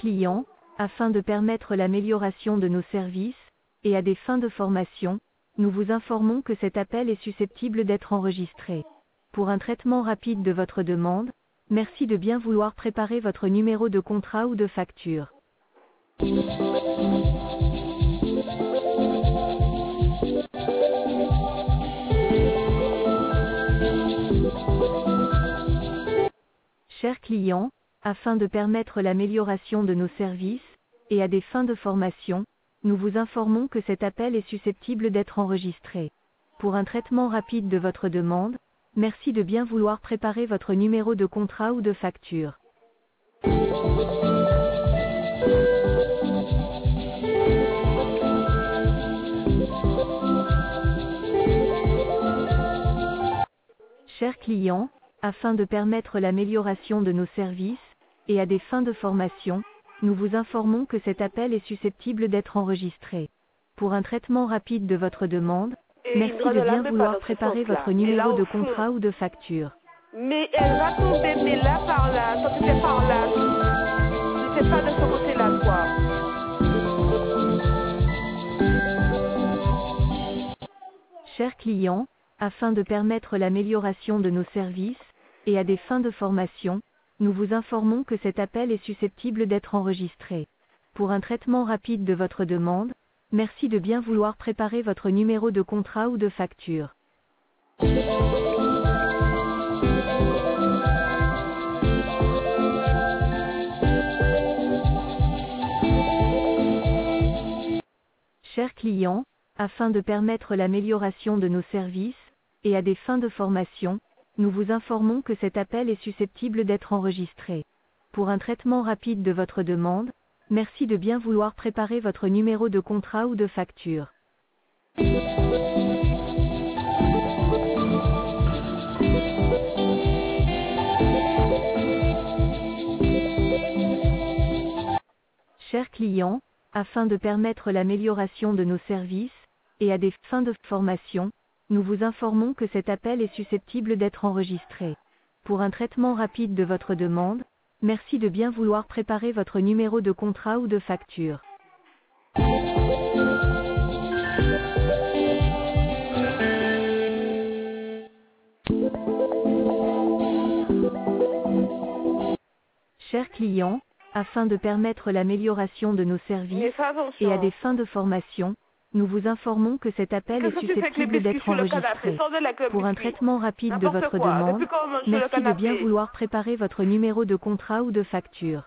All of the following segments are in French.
client, afin de permettre l'amélioration de nos services, et à des fins de formation, nous vous informons que cet appel est susceptible d'être enregistré. Pour un traitement rapide de votre demande, merci de bien vouloir préparer votre numéro de contrat ou de facture. Chers clients, afin de permettre l'amélioration de nos services, et à des fins de formation, nous vous informons que cet appel est susceptible d'être enregistré. Pour un traitement rapide de votre demande, merci de bien vouloir préparer votre numéro de contrat ou de facture. Chers clients, afin de permettre l'amélioration de nos services, et à des fins de formation, nous vous informons que cet appel est susceptible d'être enregistré. Pour un traitement rapide de votre demande, merci de bien vouloir préparer votre numéro de contrat ou de facture. Mais elle va tomber, mais là par là, ça c'était par là. Je sais pas de ce côté-là, quoi. Chers clients, afin de permettre l'amélioration de nos services, et à des fins de formation, nous vous informons que cet appel est susceptible d'être enregistré. Pour un traitement rapide de votre demande, merci de bien vouloir préparer votre numéro de contrat ou de facture. Chers clients, afin de permettre l'amélioration de nos services, et à des fins de formation, nous vous informons que cet appel est susceptible d'être enregistré. Pour un traitement rapide de votre demande, merci de bien vouloir préparer votre numéro de contrat ou de facture. Chers clients, afin de permettre l'amélioration de nos services, et à des fins de formation, nous vous informons que cet appel est susceptible d'être enregistré. Pour un traitement rapide de votre demande, merci de bien vouloir préparer votre numéro de contrat ou de facture. Chers clients, afin de permettre l'amélioration de nos services, et à des fins de formation, nous vous informons que cet appel est susceptible d'être enregistré. Pour un traitement rapide de votre demande, merci de bien vouloir préparer votre numéro de contrat ou de facture.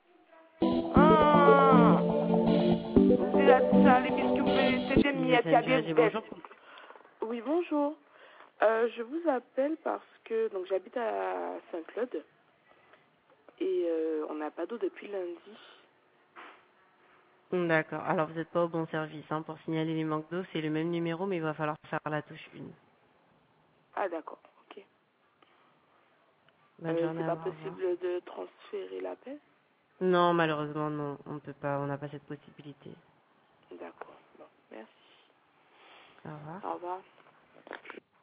Oui, bonjour. Je vous appelle parce que donc j'habite à Saint-Claude et on n'a pas d'eau depuis lundi. D'accord. Alors, vous n'êtes pas au bon service. Pour signaler les manques d'eau, c'est le même numéro, mais il va falloir faire la touche 1. Ah, d'accord. Ok. Bonne journée c'est à pas vous. possible de transférer l'appel? Non, malheureusement, non. On peut pas. On n'a pas cette possibilité. D'accord. Bon, merci. Au revoir. Au revoir.